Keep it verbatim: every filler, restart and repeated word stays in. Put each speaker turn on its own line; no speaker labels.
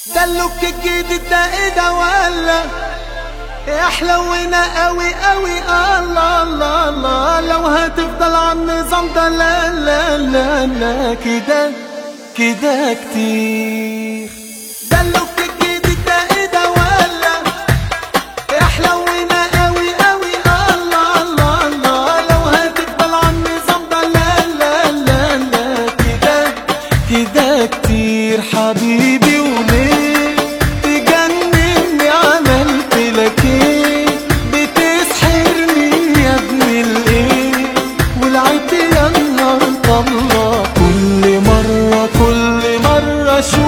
ده اللوك الجديد ده ايه ده ولا احلونا قوي قوي؟ الله الله الله لو هتفضل على النظام ده لا لا لا لا كده كده كتير. ده اللوك الجديد ده ايه ده ولا احلونا قوي قوي؟ الله الله الله لو هتفضل على النظام ده لا لا لا لا كده كده كتير حبيبي. وليه تجنني؟ عملت لك ايه؟ بتسحرني يا ابن الايه؟ ولعبت يا نهار الله كل مرة كل مرة شو